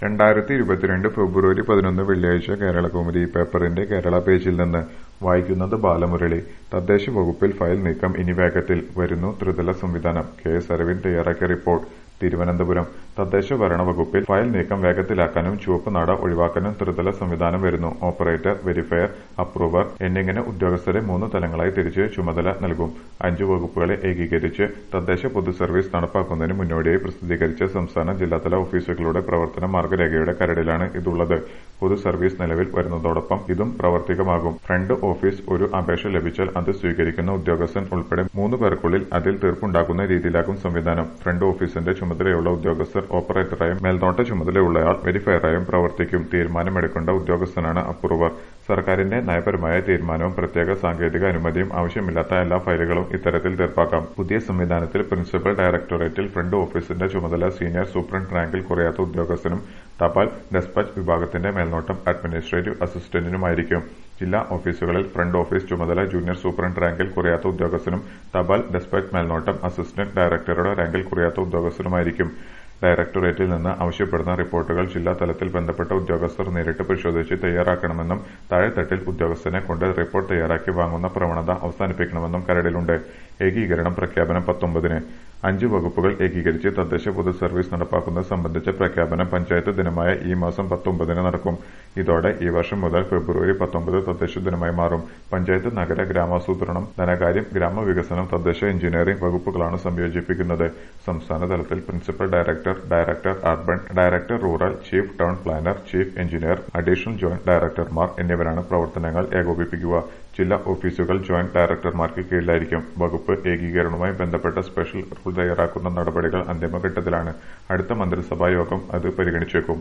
ഫെബ്രുവരി 11 വെള്ളിയാഴ്ച കേരളകൗമുദി പേപ്പറിന്റെ കേരള പേജിൽ നിന്ന് വായിക്കുന്നത് ബാലമുരളി. തദ്ദേശ വകുപ്പിൽ ഫയൽ നീക്കം ഇനി വേഗത്തിൽ. വരുന്നു ത്രിതല സംവിധാനം. കെ.എസ്. അരവിന്ദ് തയ്യാറാക്കിയ റിപ്പോർട്ട്. തിരുവനന്തപുരം. തദ്ദേശ ഭരണ വകുപ്പിൽ ഫയൽ നീക്കം വേഗത്തിലാക്കാനും ചുവപ്പ് നാട ഒഴിവാക്കാനും ത്രിതല സംവിധാനം വരുന്നു. ഓപ്പറേറ്റർ, വെരിഫയർ, അപ്രൂവർ എന്നിങ്ങനെ ഉദ്യോഗസ്ഥരെ 3 തലങ്ങളായി തിരിച്ച് ചുമതല നൽകും. 5 വകുപ്പുകളെ ഏകീകരിച്ച് തദ്ദേശ പൊതു സർവീസ് നടപ്പാക്കുന്നതിന് മുന്നോടിയായി പ്രസിദ്ധീകരിച്ച സംസ്ഥാന ജില്ലാതല ഓഫീസുകളുടെ പ്രവർത്തന മാർഗരേഖയുടെ കരടിലാണ് ഇതുള്ളത്. പൊതു സർവീസ് നിലവിൽ വരുന്നതോടൊപ്പം ഇതും പ്രാവർത്തികമാകും. ഫ്രണ്ട് ഓഫീസ് ഒരു അപേക്ഷ ലഭിച്ചാൽ അത് സ്വീകരിക്കുന്ന ഉദ്യോഗസ്ഥൻ ഉൾപ്പെടെ 3 പേർക്കുള്ളിൽ അതിൽ തീർപ്പുണ്ടാക്കുന്ന രീതിയിലാകും സംവിധാനം. ഫ്രണ്ട് ഓഫീസിന്റെ ചുമതലയുള്ള ഉദ്യോഗസ്ഥർ ഓപ്പറേറ്ററായും മേൽനോട്ട ചുമതലയുള്ളയാൾ വെരിഫയറായും പ്രവർത്തിക്കും. തീരുമാനമെടുക്കേണ്ട ഉദ്യോഗസ്ഥനാണ് അപ്രൂവർ. സർക്കാരിന്റെ നയപരമായ തീരുമാനവും പ്രത്യേക സാങ്കേതിക അനുമതിയും ആവശ്യമില്ലാത്ത എല്ലാ ഫയലുകളും ഇത്തരത്തിൽ തീർപ്പാക്കാം. പുതിയ സംവിധാനത്തിൽ പ്രിൻസിപ്പൽ ഡയറക്ടറേറ്റിൽ ഫ്രണ്ട് ഓഫീസിന്റെ ചുമതല സീനിയർ സൂപ്രണ്ട് റാങ്കിൽ കുറയാത്ത ഉദ്യോഗസ്ഥനും തപാൽ ഡെസ്പാച്ച് വിഭാഗത്തിന്റെ മേൽനോട്ടം അഡ്മിനിസ്ട്രേറ്റീവ് അസിസ്റ്റന്റിനുമായിരിക്കും. ജില്ലാ ഓഫീസുകളിൽ ഫ്രണ്ട് ഓഫീസ് ചുമതല ജൂനിയർ സൂപ്രണ്ട് റാങ്കിൽ കുറയാത്ത ഉദ്യോഗസ്ഥനും തപാൽ ഡെസ്പാച്ച് മേൽനോട്ടം അസിസ്റ്റന്റ് ഡയറക്ടറുടെ റാങ്കിൽ കുറയാത്ത ഉദ്യോഗസ്ഥനുമായിരിക്കും. ഡയറക്ടറേറ്റിൽ നിന്ന് ആവശ്യപ്പെടുന്ന റിപ്പോർട്ടുകൾ ജില്ലാ തലത്തിൽ ബന്ധപ്പെട്ട ഉദ്യോഗസ്ഥർ നേരിട്ട് പരിശോധിച്ച് തയ്യാറാക്കണമെന്നും താഴെത്തട്ടിൽ ഉദ്യോഗസ്ഥനെ കൊണ്ട് റിപ്പോർട്ട് തയ്യാറാക്കി വാങ്ങുന്ന പ്രവണത അവസാനിപ്പിക്കണമെന്നും കരടിലുണ്ട്. ഏകീകരണം പ്രഖ്യാപനം 19-ന്. 5 വകുപ്പുകൾ ഏകീകരിച്ച് തദ്ദേശ പൊതു സർവീസ് നടപ്പാക്കുന്നത് സംബന്ധിച്ച പ്രഖ്യാപനം പഞ്ചായത്ത് ദിനമായ ഈ മാസം 19-ന് നടക്കും. ഇതോടെ ഈ വർഷം മുതൽ ഫെബ്രുവരി 19 തദ്ദേശ ദിനമായി മാറും. പഞ്ചായത്ത്, നഗര ഗ്രാമാസൂത്രണം, ധനകാര്യം, ഗ്രാമവികസനം, തദ്ദേശ എഞ്ചിനീയറിംഗ് വകുപ്പുകളാണ് സംയോജിപ്പിക്കുന്നത്. സംസ്ഥാന തലത്തിൽ principal director, director urban, director rural, chief town planner, chief engineer, additional joint ഡയറക്ടർമാർ എന്നിവരാണ് പ്രവർത്തനങ്ങൾ ഏകോപിപ്പിക്കുക. ജില്ലാ ഓഫീസുകൾ ജോയിന്റ് ഡയറക്ടർമാർക്ക് കീഴിലായിരിക്കും. വകുപ്പ് ഏകീകരണവുമായി ബന്ധപ്പെട്ട സ്പെഷ്യൽ റൂൾ തയ്യാറാക്കുന്ന നടപടികൾ അന്തിമഘട്ടത്തിലാണ്. അടുത്ത മന്ത്രിസഭാ യോഗം അത് പരിഗണിച്ചേക്കും.